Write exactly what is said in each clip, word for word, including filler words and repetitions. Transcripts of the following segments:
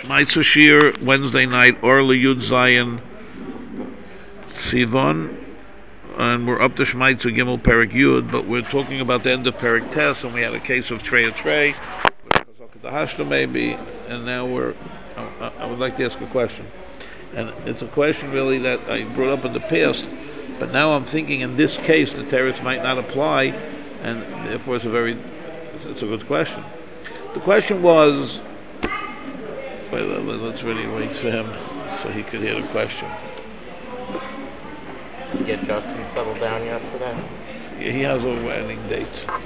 Shmaitzer Shir, Wednesday night, Orly Yud Zion, Sivan, and we're up to Shmaitzer Gimel Perik Yud, but we're talking about the end of Perik Tes, and we had a case of Trey a Trey, the Hashta maybe, and now we're, I, I would like to ask a question. And it's a question really that I brought up in the past, but now I'm thinking in this case the teretz might not apply, and therefore it's a very, it's, it's a good question. The question was, wait, let's really wait for him so he could hear the question. Did you get Justin settled down yesterday? Yeah, he has a wedding date.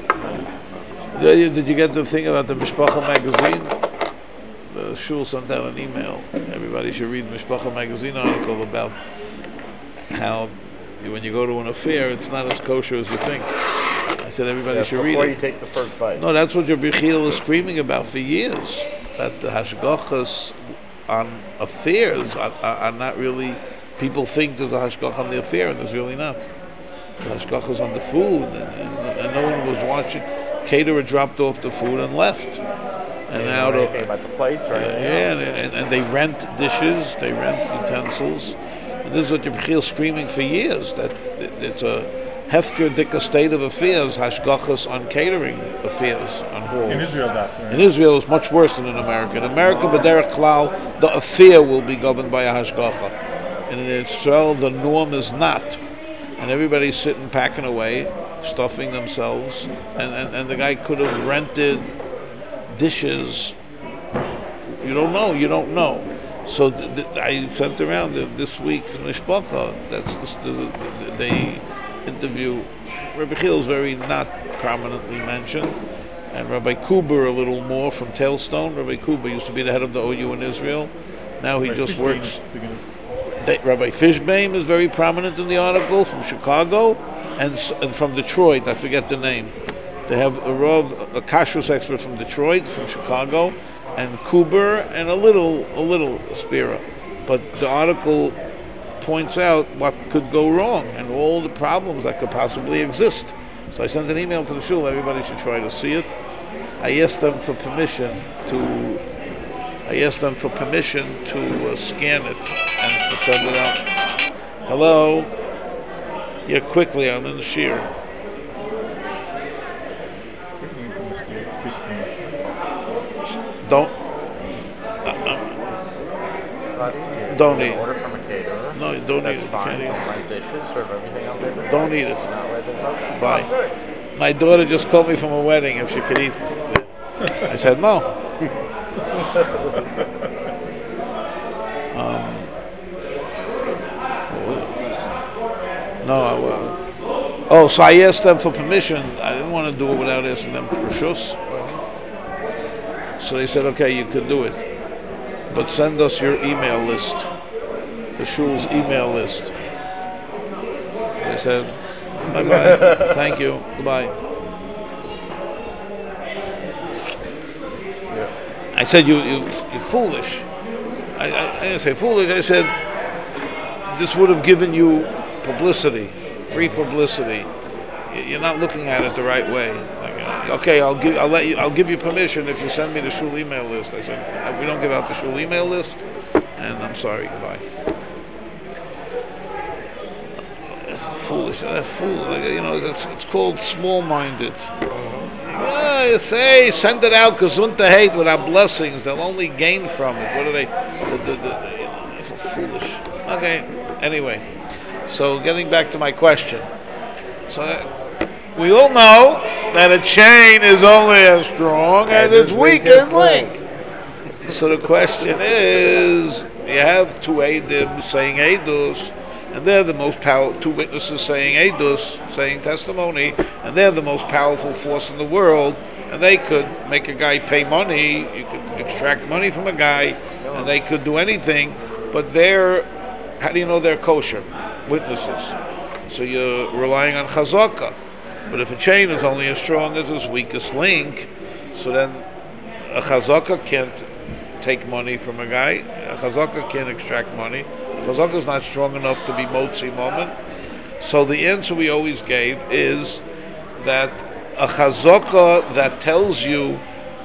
Did you, did you get the thing about the Mishpacha magazine? The shul sent out an email. Everybody should read Mishpacha magazine article about how when you go to an affair, it's not as kosher as you think. I said everybody yeah, should read it. Before you take the first bite. No, that's what Rabbi Chiel is screaming about for years. That the hashgachas on affairs are, are, are not really. People think there's a hashgach on the affair, and there's really not. The hashgachas on the food, and, and, and no one was watching. Caterer dropped off the food and left. And you now know anything about the plates, right? Uh, yeah, and, and, and they rent dishes, they rent utensils. And this is what Rabbi Chiel is screaming for years. That it's a hefker dika state of affairs, hashgachas on catering affairs on halls. In Israel, that right? In Israel, it's much worse than in America. In America, b'derech klal, the affair will be governed by a hashgacha. And in Israel, the norm is not. And everybody's sitting, packing away, stuffing themselves. And, and, and the guy could have rented dishes. You don't know, you don't know. So th- th- I sent around th- this week, Mishpacha, that's this, this, they interview, Rabbi Chiel is very not prominently mentioned, and Rabbi Kuber a little more from Tailstone. Rabbi Kuber used to be the head of the O U in Israel. Now he Rabbi just Fishbein works. is They, Rabbi Fishbein is very prominent in the article from Chicago, and, and from Detroit. I forget the name. They have a Rav, a kashrus expert from Detroit, from Chicago, and Kuber, and a little, a little Spira. But the article points out what could go wrong and all the problems that could possibly exist. So I sent an email to the shul. Everybody should try to see it. I asked them for permission to. I asked them for permission to uh, scan it and to send it out. Hello. Yeah, quickly. I'm in the shir. Don't. Uh, uh, don't eat. Order from a caterer. No, you don't That's eat it. fine. You Don't can't rent dishes. Serve everything on paper. eat. Don't eat it. Not read the book. Bye. My daughter just called me from a wedding if she could eat. I said no. um, no, I will. Oh, so I asked them for permission. I didn't want to do it without asking them for reshus. So they said, okay, you could do it. But send us your email list. The shul's email list. I said, bye-bye. Thank you. Goodbye. Yeah. I said, you, you, you're foolish. I, I, I didn't say foolish. I said, this would have given you publicity, free publicity. You're not looking at it the right way. Like, uh, okay, I'll give, I'll let you, I'll give you permission if you send me the shul email list. I said, we don't give out the shul email list, and I'm sorry, goodbye. That's foolish. That's fool. Like, you know, it's, it's called small-minded. Yeah, you say send it out gesundheit hate without blessings. They'll only gain from it. What are they? The, the, the, you know, it's so foolish. Okay. Anyway, so getting back to my question. So. Uh, We all know that a chain is only as strong as its weakest link. So the question is, you have two Eidim saying Eidus, and they're the most powerful, two witnesses saying Eidus, saying testimony, and they're the most powerful force in the world, and they could make a guy pay money, you could extract money from a guy, and they could do anything, but they're, how do you know they're kosher? Witnesses. So you're relying on chazakah. But if a chain is only as strong as its weakest link, so then a chazaka can't take money from a guy. A chazaka can't extract money. A chazaka is not strong enough to be motzi moment. So the answer we always gave is that a chazaka that tells you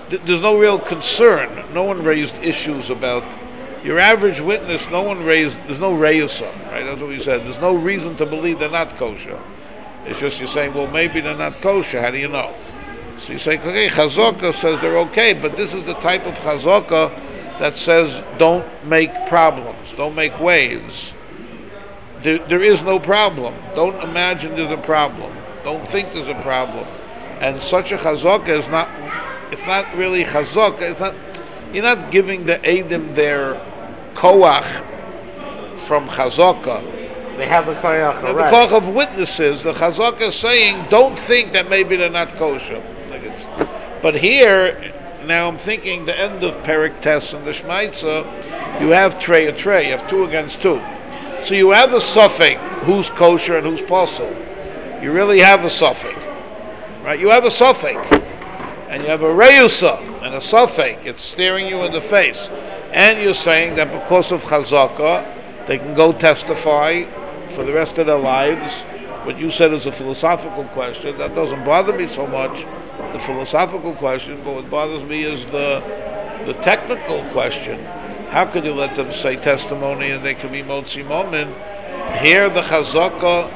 th- there's no real concern. No one raised issues about your average witness. No one raised. There's no reyusa, right? That's what we said. There's no reason to believe they're not kosher. It's just you're saying, well, maybe they're not kosher. How do you know? So you say, okay, chazaka says they're okay, but this is the type of chazaka that says don't make problems, don't make waves. There, there is no problem. Don't imagine there's a problem. Don't think there's a problem. And such a chazaka is not. It's not really chazaka. It's not. You're not giving the Eidim their koach from chazaka. They have the koyach. The koach of witnesses. The chazaka is saying, don't think that maybe they're not kosher. Like it's, but here, now I'm thinking the end of Perik Tes and the Shmaitza, you have tray a tray. You have two against two. So you have a suffix who's kosher and who's possible. You really have a suffix, right? You have a suffix, and you have a reyusa and a suffix. It's staring you in the face, and you're saying that because of chazaka, they can go testify for the rest of their lives. What you said is a philosophical question. That doesn't bother me so much, the philosophical question, but what bothers me is the the technical question. How could you let them say testimony and they can be motzi momin? Here the chazaka,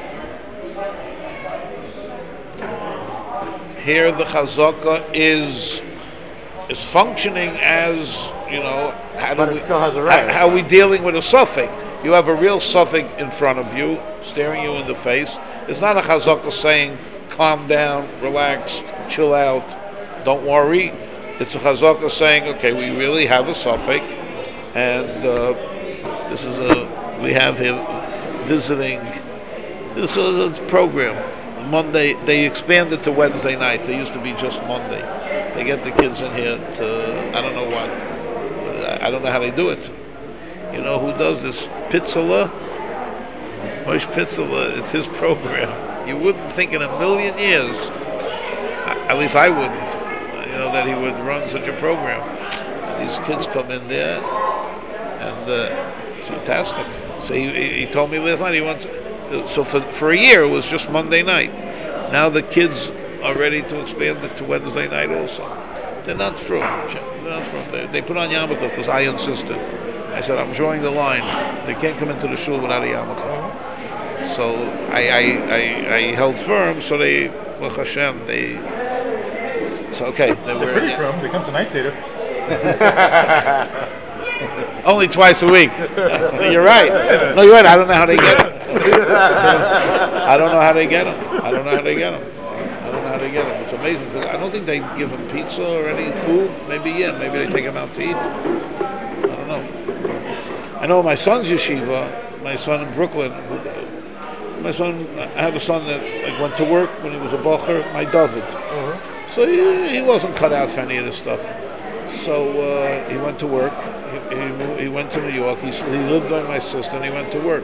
here the chazaka is is functioning as, you know, how do but we, it still has a right. how, how are we dealing with a suffix? You have a real suffix in front of you, staring you in the face. It's not a chazaka saying, calm down, relax, chill out, don't worry. It's a chazaka saying, okay, we really have a suffix, and uh, this is a, we have him visiting, this is a program. Monday, they expanded to Wednesday nights. They used to be just Monday. They get the kids in here to, I don't know what, I don't know how they do it. You know who does this? Pitzela? Moshe Pitzela, it's his program. You wouldn't think in a million years, at least I wouldn't, you know, that he would run such a program. These kids come in there, and uh, it's fantastic. So he, he told me last night he wants, so for, for a year it was just Monday night. Now the kids are ready to expand it to Wednesday night also. They're not from, they're not from, they, they put on yarmulkes because I insisted. I said, I'm drawing the line. They can't come into the shul without a yarmulke. So I, I, I, I held firm, so they, Baruch Hashem, they, so okay. They They're were, pretty yeah. firm. They come to Night Seder. Only twice a week. You're right. No, you're right. I don't know how they get them. I don't know how they get them. I don't know how they get them. I don't know how they get them. It's amazing because I don't think they give them pizza or any food. Maybe yeah. Maybe they take them out to eat. I don't know. I know my son's yeshiva. My son in Brooklyn. My son. I have a son that like went to work when he was a bocher. My David. Uh-huh. So he, he wasn't cut out for any of this stuff. So uh, he went to work. He, he, moved, he went to New York. He, he lived by my sister, and he went to work.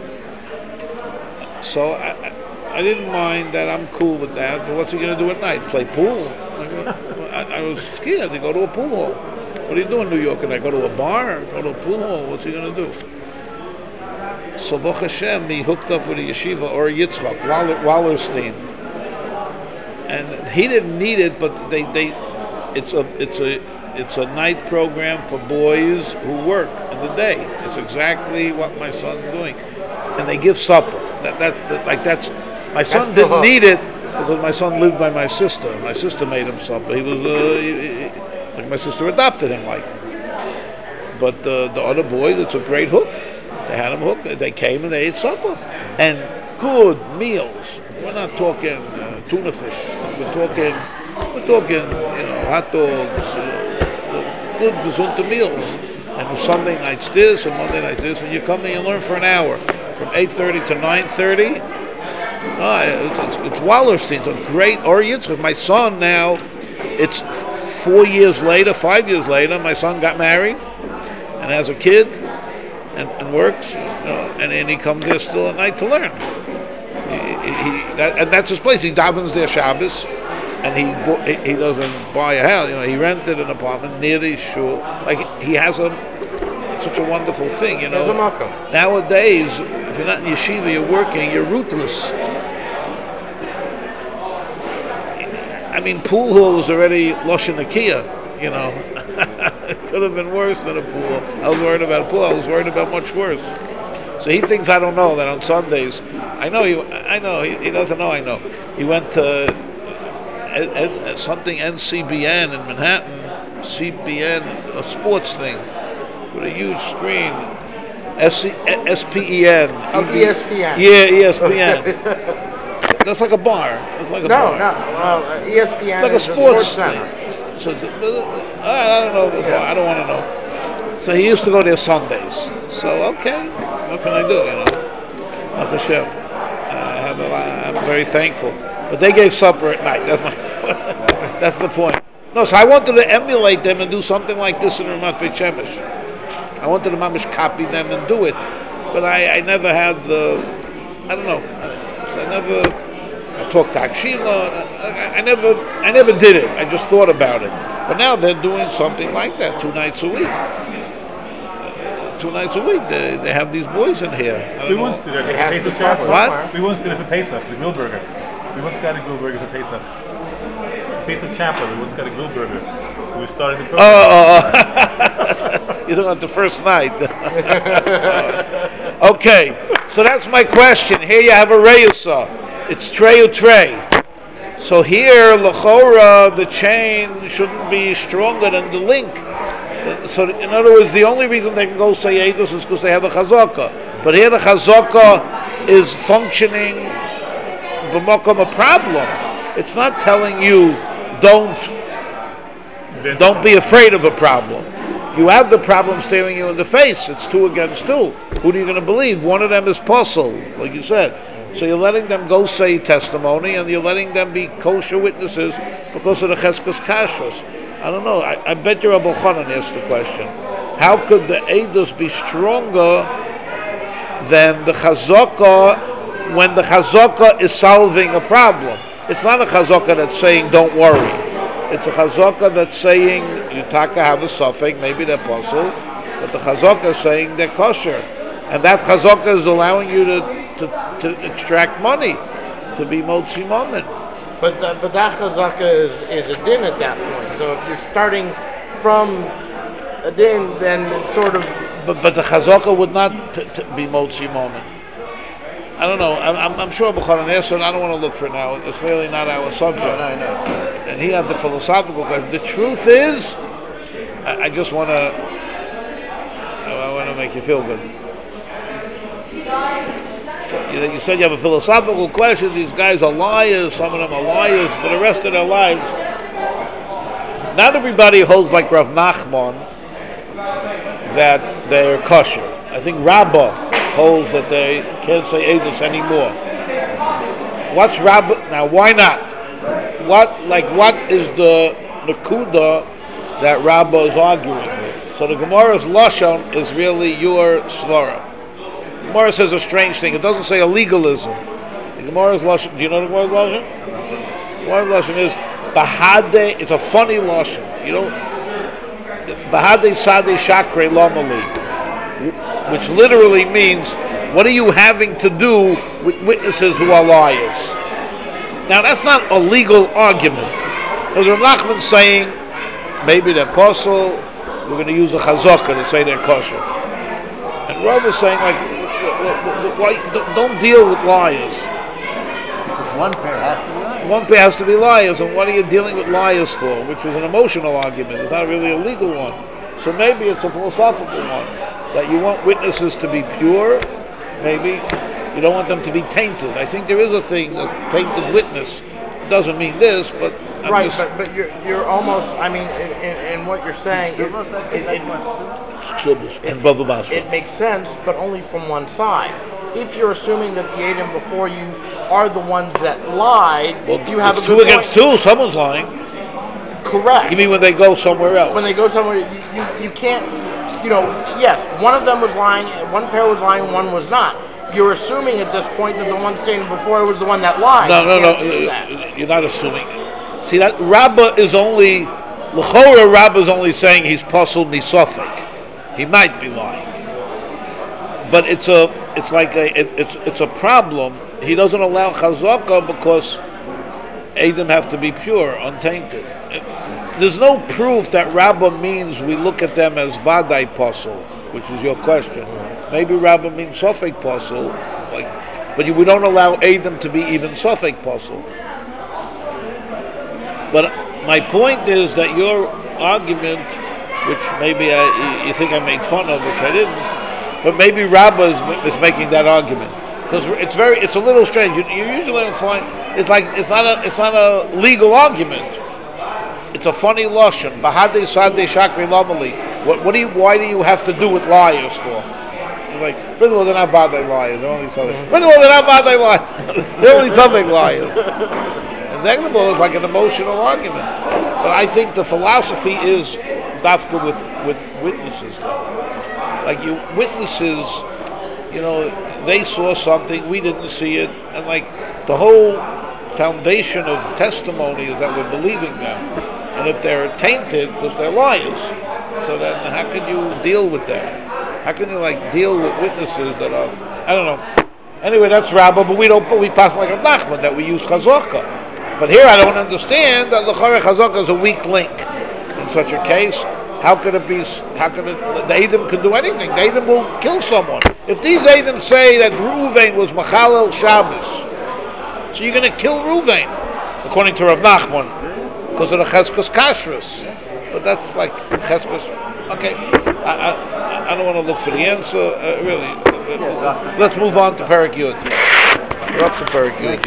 So I, I, I didn't mind that. I'm cool with that. But what's he going to do at night? Play pool? I, I was scared to go to a pool hall. What do you do in New York? And I go to a bar? Go to a pool hall? What's he going to do? So Baruch Hashem, he hooked up with a yeshiva or Yitzchak Waller, Wallerstein, and he didn't need it, but they they it's a it's a It's a night program for boys who work in the day. It's exactly what my son's doing, and they give supper. That, that's the, like that's. My son That's didn't the- need it because my son lived by my sister. My sister made him supper. He was uh, he, he- like my sister adopted him, like. But uh, the other boys, it's a great hook. They had him hooked. They came and they ate supper, and good meals. We're not talking uh, tuna fish. We're talking, we're talking, you know, hot dogs. Uh, good gesunte meals, and Sunday nights this and Monday nights this, and you come and you learn for an hour from eight thirty to nine thirty. No, it's, it's, it's Wallerstein. It's a great or Yitzchak. My son now, it's four years later, five years later, my son got married and has a kid and, and works, you know, and then he comes there still at night to learn. He, he, that, and that's his place. He davens there Shabbos. And he bo- he doesn't buy a house, you know. He rented an apartment near the shul. Like he has a such a wonderful thing, you know. There's a makom. Nowadays, if you're not in yeshiva, you're working, you're ruthless. I mean, pool hall is already Lashon Nakiya. You know, it could have been worse than a pool. I was worried about a pool. I was worried about much worse. So he thinks I don't know that on Sundays. I know he. I know he, he doesn't know. I know he went to uh, uh, something N C B N in Manhattan, C B N, a sports thing with a huge screen. S P E N. Oh, E S P N. Yeah, E S P N. That's like a bar. It's like a no, bar. no. Well, uh, E S P N Like a is sports, a sports center. thing. So it's, uh, I don't know. The bar. I don't want to know. So he used to go there Sundays. So okay, what can I do? You know, Baruch Hashem. I have a lot, I'm very thankful. But they gave supper at night. That's my. That's the point. No, so I wanted to emulate them and do something like this in Ramat Beit Shemesh. I wanted to mamish copy them and do it, but I, I never had the. I don't know. So I never. I talked to Akshila. I, I never, I never did it. I just thought about it. But now they're doing something like that two nights a week. Uh, two nights a week, they, they have these boys in here. I don't We know. once did it It for has to Pesach start Chapel. somewhere. We once did it for Pesach, the grill burger. We once got a grill burger for Pesach. Pesach Chapel, we once got a grill burger. We started the program. Oh, oh, oh. You're talking about the first night. Okay, so that's my question. Here you have a reyusa. It's tray or tray. So here, l'chora, the chain shouldn't be stronger than the link. So in other words, the only reason they can go say edus is because they have a chazaka. But here the chazaka is functioning b'makom a problem. It's not telling you don't don't be afraid of a problem. You have the problem staring you in the face. It's two against two. Who are you going to believe? One of them is puzzle, like you said. So you're letting them go say testimony, and you're letting them be kosher witnesses because of the cheskos kashrus. I don't know. I, I bet you Rabbi Chanan asked the question. How could the edus be stronger than the chazaka when the chazaka is solving a problem? It's not a chazaka that's saying don't worry. It's a chazaka that's saying you taka have a suffix, maybe they're puzzle, but the chazaka is saying they're kosher, and that chazaka is allowing you to. To, to extract money, to be motzi moment. But the, but that chazaka is, is a din at that point. So if you're starting from a din, then it's sort of. But but the chazaka would not t- t- be motzi moment. I don't know. I'm I'm, I'm sure B'chanan answered. I don't want to look for it now. It's really not our subject. No, no, no. And he had the philosophical question. The truth is, I, I just want to. I want to make you feel good. You know, you said you have a philosophical question. These guys are liars. Some of them are liars for the rest of their lives. Not everybody holds like Rav Nachman that they're kosher. I think Rabbah holds that they can't say edus anymore. What's Rabbah? Now, why not? What like what is the nakuda that Rabbah is arguing with? So the Gemara's lashon is really your svara. The Gemara says a strange thing. It doesn't say a legalism. The Gemara's lashon. Do you know the Gemara's lashon? The Gemara's lashon is bahade. It's a funny lashon. You know, it's bahade sade shakre lamali, which literally means what are you having to do with witnesses who are liars? Now that's not a legal argument. Because Rav Nachman's saying maybe they're kosher. We're going to use a chazaka to say they're kosher. And Rav is saying like. Why, don't deal with liars. Because one pair has to be liars. One pair has to be liars, and what are you dealing with liars for? Which is an emotional argument. It's not really a legal one. So maybe it's a philosophical one. That you want witnesses to be pure. Maybe you don't want them to be tainted. I think there is a thing, a tainted witness. It doesn't mean this, but I'm Right, just, but, but you're you're almost. I mean, in, in, in what you're saying, it, it, it, and blah, blah, blah. it makes sense, but only from one side. If you're assuming that the Edom before you are the ones that lied, Well, you have it's a two good against point. two. Someone's lying. Correct. You mean when they go somewhere else? When they go somewhere, you, you, you can't, you know, yes, one of them was lying, one pair was lying, one was not. You're assuming at this point that the one standing before was the one that lied. No, You no, no. can't do that. You're not assuming. See, that Rabbah is only, L'chora Rabbah is only saying he's puzzled misofik. He might be lying. But it's a, it's like a, it, it's it's a problem. He doesn't allow chazaka because Edom have to be pure, untainted. It, there's no proof that Rabbah means we look at them as Vadai Posel, which is your question. Maybe Rabbah means Sofek Posel, like, but you, we don't allow Adam to be even Sofek Posel. But my point is that your argument, which maybe I, you think I made fun of, which I didn't, but maybe Rabbah is, is making that argument. Because it's very, it's a little strange. You, you usually don't find it's like it's not a, it's not a legal argument. It's a funny lashon. Bahadei sadei shakri lamali. What, what do you? Why do you have to do with liars for? You're like, first of all, they're not vadei liars. They're only something. First of all, they're not vadei liars. They're only something liars. And second of all, it's like an emotional argument. But I think the philosophy is dafka with with witnesses. Though. Like you witnesses, you know. They saw something, we didn't see it, and like the whole foundation of testimony is that we're believing them. And if they're tainted, because they're liars, so then how can you deal with them? How can you like deal with witnesses that are, I don't know. Anyway, that's Rabbah, but we don't, but we pass like a Nachman, that we use Chazaka. But here I don't understand that L'chara Chazaka is a weak link in such a case. How could it be? How could it? The Edom could do anything. The Edom will kill someone. If these Edom say that Reuven was Machalel Shabbos, so you're going to kill Reuven, according to Rav Nachman, because of the Cheskos Kashrus. But that's like Cheskos. Okay, I, I, I don't want to look for the answer. Uh, really, uh, let's move on to Perek Yud. We're up to Perek Yud.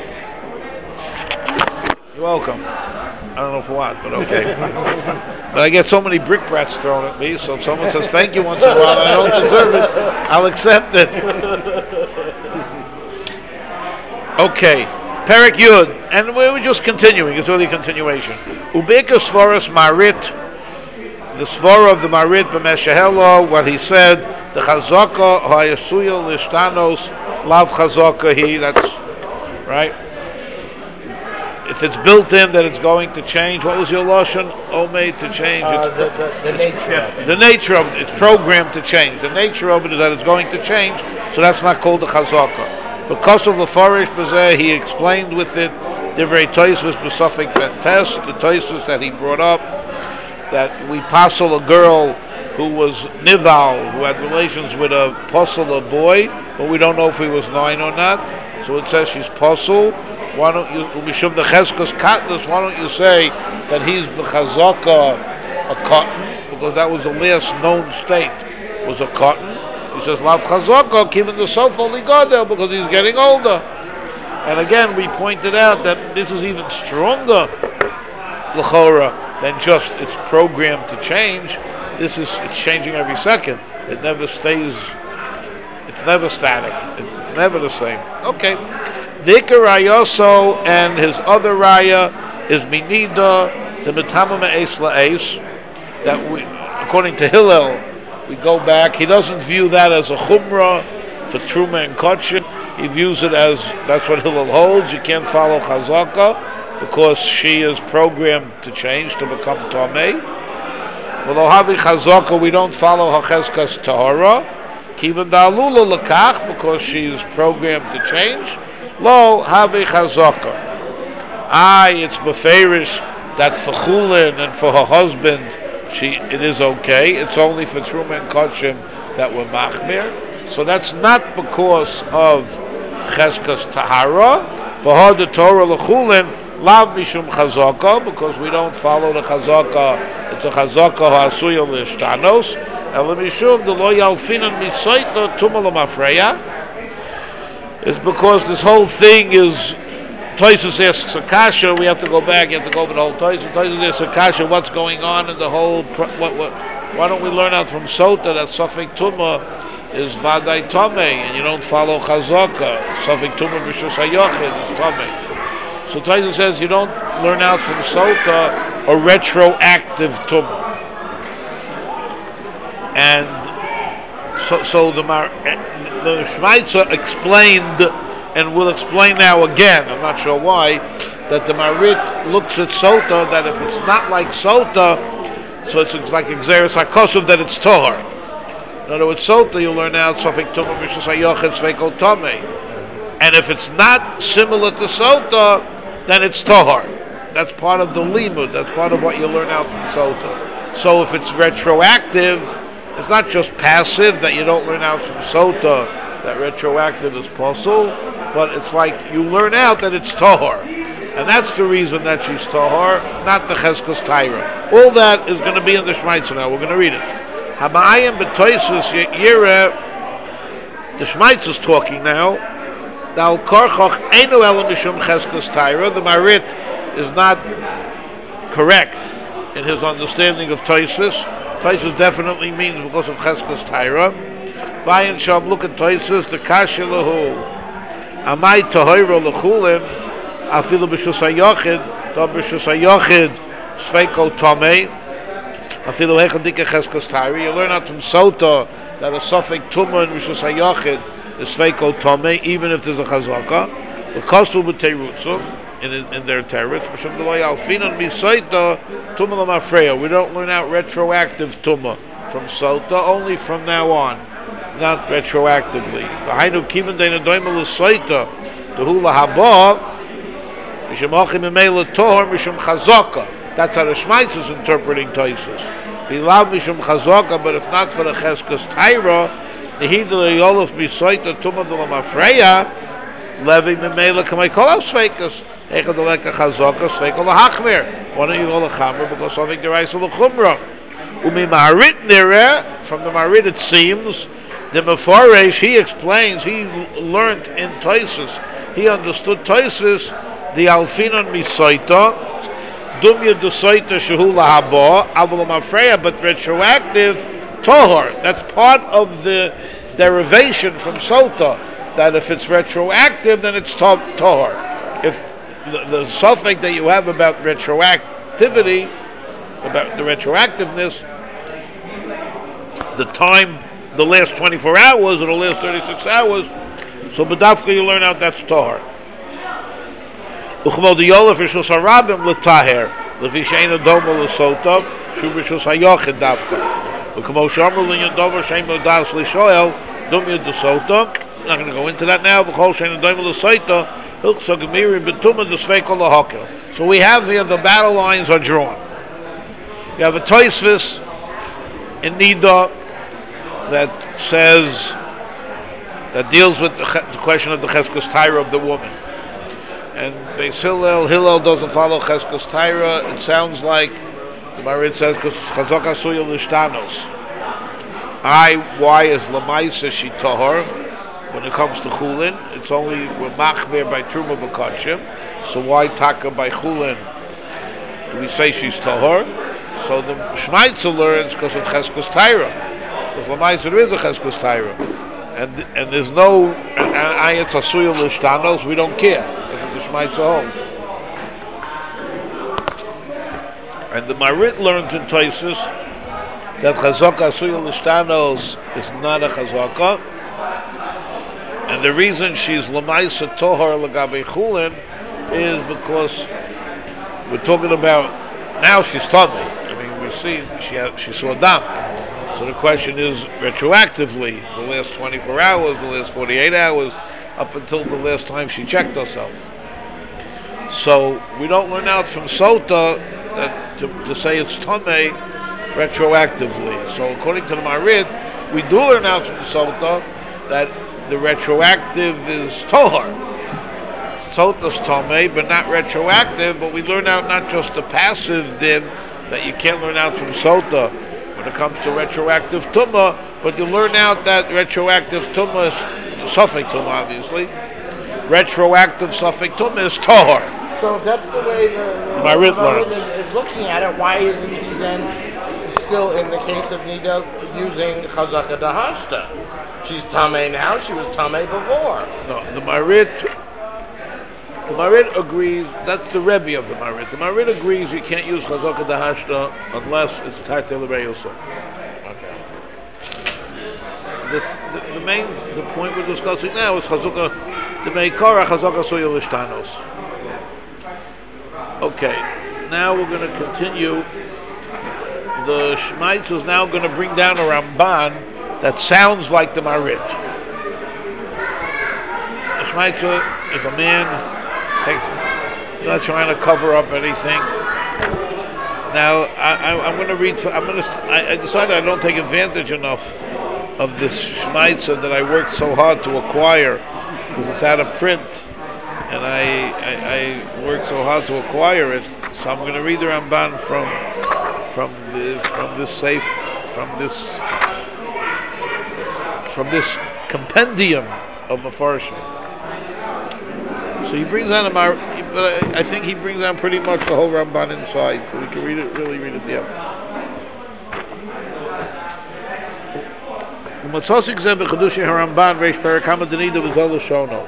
You're welcome. I don't know for what, but okay. But I get so many brickbats thrown at me, so if someone says thank you once in a while and I don't deserve it, I'll accept it. Okay, Perek Yud, and we're just continuing, it's really a continuation. Ubeka Svaras Marit, the Svara of the Marit b'Meshahelo, what he said, the Chazaka ha'yasuya l'ishtanos lav Chazaka he, that's, right? If it's built in that it's going to change, what was your lashon? Omei to change. Uh, it's, the, the, the nature of it. The nature of it. It's programmed to change. The nature of it is that it's going to change, so that's not called the chazaka. Because of the Farish Bazeh, he explained with it Divrei Toisus B'Safek Ben Tes, the Toisus that he brought up, that we passel a girl who was nival, who had relations with a posel, a boy, but we don't know if he was nine or not. So it says she's posel. Why don't you, Mishum the Cheskos Katnus, why don't you say that he's B'Chazaka a cotton? Because that was the last known state, was a cotton. He says, Lav Chazaka, given the Sofa Ligadel, because he's getting older. And again, we pointed out that this is even stronger, L'chora, than just it's programmed to change. This is, it's changing every second. It never stays, it's never static. It's never the same. Okay. Dikar Rayoso and his other raya is Minida, the Metama Me'es La'es, that we, according to Hillel, we go back. He doesn't view that as a Chumrah for Truma and Kotchin. He views it as, that's what Hillel holds. You can't follow Chazaka because she is programmed to change, to become Tomei. For Lohavi Chazaka, we don't follow Hacheskas Tahara. Kivan Da'alula Lakach, because she is programmed to change. Lo have chazaka. Aye, it's beferish that for Chulin and for her husband, she it is okay. It's only for Truma and Kotchim that we're machmir. So that's not because of Cheskas Tahara. For her, the Torah lechulin lav mishum chazaka, because we don't follow the chazaka. It's a chazaka ha'asuya l'ishtanos. And lemishum the lo yalfinan mitzayta tuma l'mafreya. It's because this whole thing is, Toisus asks Akasha, we have to go back, you have to go over the whole Toisus. Toisus asks Akasha, what's going on in the whole, what, what, why don't we learn out from Sota that Safek Tumah is Vadai Tomei, and you don't follow Chazaka. Safek Tumah B'Shus HaYochid is Tomei. So Toisus says you don't learn out from Sota a retroactive Tumah. And so, so the Mar- the Shmaitza explained, and will explain now again, I'm not sure why, that the Marit looks at Sota, that if it's not like Sota, so it's like Exeris HaKosov, that it's Tohar. In other words, Sota, you learn out, Sofik Tumah B'Shus HaYochid Sveiko Tomei. And if it's not similar to Sota, then it's Tohar. that's part of the limud. That's part of what you learn out from Sota. So if it's retroactive, it's not just passive that you don't learn out from Sota that retroactive is possible, but it's like you learn out that it's tahor, and that's the reason that she's tahor, not the cheskos taira. All that is going to be in the Shmaitza now. We're going to read it. Habayim b'toisus yira. The Shmaitza is talking now. Dal korchoch einu ela mishum cheskos taira. The Marit is not correct in his understanding of toisus. Toisus definitely means because of cheskos taira. Vayin sham look at toisus the kasha lahu. Amai tahoira lechulin afilu b'shus hayochid to b'shus hayochid sveiko tomei afilu hechadike cheskos taira. You learn out from Sota that a suffix tumah in b'shus hayochid is sveiko tomei even if there's a chazaka. The kostu b'teirutzu in in their teretz. B'shem d'loy alfinan b'soita tumah l'mafreya. We don't learn out retroactive tumah from Sota, only from now on, not retroactively. V'hainu kiven deina doima l'soita dehu lahaba mishum achim imei l'tohor mishum chazaka. That's how the Shmaitz is interpreting Toisus. V'lav mishum chazaka, but if not for the cheskos taira, nehida l'yoluf b'soita tumah l'mafreya levi memela kamei kol ha-sveikas echad oleka chazaka sveiko l'hachmir. Why don't you go l'chamer? Because something deraisa l'chumra. Umi Maharit nireh, from the Maharit it seems, the Mefaresh, he explains, he learned in Toisus, he understood Toisus, the Alfinon Misoita, Dumya Dusoita Shehu Lahaba, Avol Mafreya, but retroactive, Tohor. That's part of the derivation from Sota, that if it's retroactive, then it's to- Tohor. If the, the suffix that you have about retroactivity, about the retroactiveness, the time, the last twenty-four hours or the last thirty-six hours, so b'dafka you learn out that's tahor. Uchmo d'yolef rishus harabim l'taher, lefi she'ena domo l'sota, shu rishus hayochid dafka. Uchmo shamru l'nyan dover she'en modas l'shoel, dum yad d'sota. I'm not going to go into that now. V'chol she'ena domo l'sota, hilchsa gemirim b'tumah d'sveiko l'hokel. So we have here the battle lines are drawn. You have a Tosfos in Nida that says, that deals with the, the question of the cheskos taira of the woman. And Beis Hillel, Hillel doesn't follow cheskos taira. It sounds like the Marit says, because chazak asuya l'shtanos. I, why is Lamaisa she tahor? When it comes to chulin, it's only machmer by truma b'kachim. So why taka by chulin? Do we say she's tahor? So the Shmaitza learns because of cheskos taira. Because Lamaisa there is a cheskos taira, and and there's no and ayat asuya l'shtanos. We don't care if the Shmaitza holds. And the Marit learns in Toisus that chazaka asuya l'shtanos is not a chazaka, and the reason she's Lamaisa tohar l'gabei chulin is because we're talking about now she's tummy. We see she had, she saw dam. So the question is retroactively, the last twenty-four hours, the last forty-eight hours, up until the last time she checked herself. So we don't learn out from Sota that to, to say it's Tomei retroactively. So according to the Marit, we do learn out from Sota that the retroactive is Tohar. Sota's Tomei, but not retroactive, but we learn out not just the passive din that you can't learn out from Sota when it comes to retroactive tumah, but you learn out that retroactive tumah is suffix tumah, obviously. Retroactive suffix tumah is tahor. So if that's the way the, the Marit Marit learns. is, is looking at it, why isn't he then still in the case of Nida using chazaka dahashta? She's tamei now. She was tamei before. No, the Marit. The Marit agrees, that's the Rebbe of the Marit. The Marit agrees you can't use Chazaka Dahashta unless it's Tartel Reyosa. Okay. This, the, the main, the point we're discussing now is Chazaka, the Meikara Chazaka Soya Lishtanos. Okay, now we're going to continue. The Shmaitz is now going to bring down a Ramban that sounds like the Marit. The Shmaitz is a man takes You're not trying to cover up anything. Now, I, I, I'm going to read. I'm going to. I, I decided I don't take advantage enough of this Schneitzer that I worked so hard to acquire, because it's out of print, and I, I I worked so hard to acquire it. So I'm going to read the Ramban from from the, from this safe from this from this compendium of Mefarshim. So he brings down a mar, but I, I think he brings down pretty much the whole Ramban inside, so we can read it, really read it there. Umatzosik zeh b'chedushi haRamban reish perek hama denida v'zel l'shono.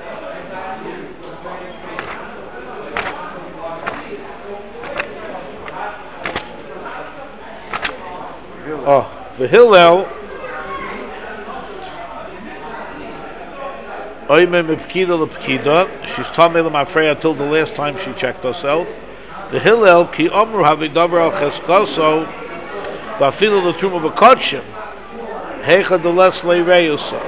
Oh, the Hillel. Oime mepkida lepkida. She's tamei l'mafreya till the last time she checked herself. The Hillel ki omru havidaber al cheskaso v'afilu l'truma b'kodshim heicha deles leireusa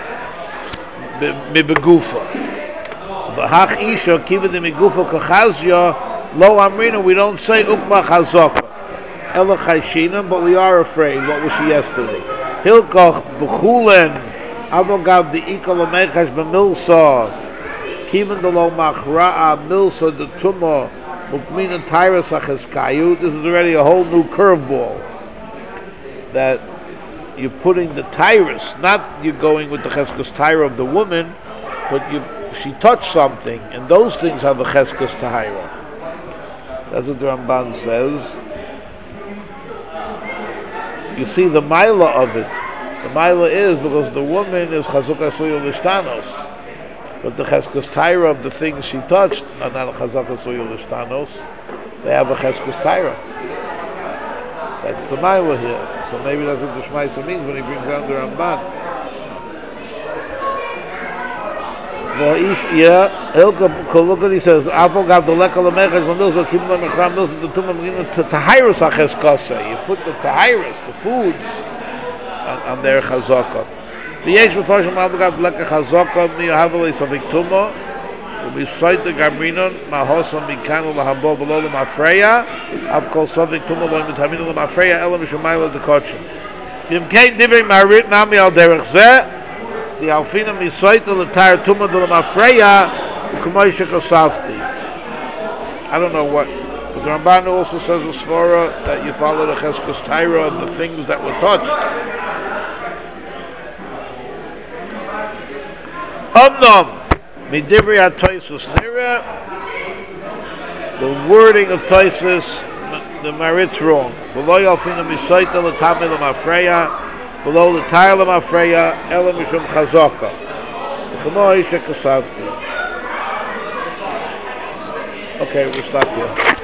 mibegufa v'hach isha kiva de migufa kachazya lo amrina. We don't say ukma chazaka ela chayshina, but we are afraid. What was she yesterday? Hilkach b'chulen Avogav the ikol amechash b'milsa kiven the lo machra'a milsa the tumah mukmin tyrus acheskayu. This is already a whole new curveball that you're putting the tyrus, not you're going with the cheskas tyra of the woman, but you she touched something, and those things have a cheskas tyra. That's what the Ramban says. You see the maila of it. The maila is because the woman is chazaka suyo lishtanos, but the cheskas tyra of the things she touched are not chazaka suyo lishtanos. They have a cheskas tyra. That's the maila here. So maybe that's what the Shmaitza means when he brings down the Ramban. Yeah, look what he says. Afal gav the lekal amechash b'milsa keep them mechram milsa the tumah to tahirus acheskasa. You put the tahirus, the foods, on, on their chazaka. The yesh b'farshim afal gav the lekal chazaka mi havelei safik tumah u'bi sait the gamrinon mahosam mikanu lahabo v'lo l'mafreya av kol safik tumah lo mitaminu l'mafreya ela mishumayla dekotchim. V'imkein divrei marit nami al derech zeh the alfina misaita l'tar tumah de l'mafreya u'kumay shekosafti. I don't know what, but the Ramban also says a svara that you follow the cheskas tyra of the things that were touched. Omnom midivri ha-toisus nira. The wording of toisus, the marit's wrong. V'lo alfina misaita l'tar l'mafreya below the tile of Afreya, Ela Mishum Chazaka. Okay, we'll stop here.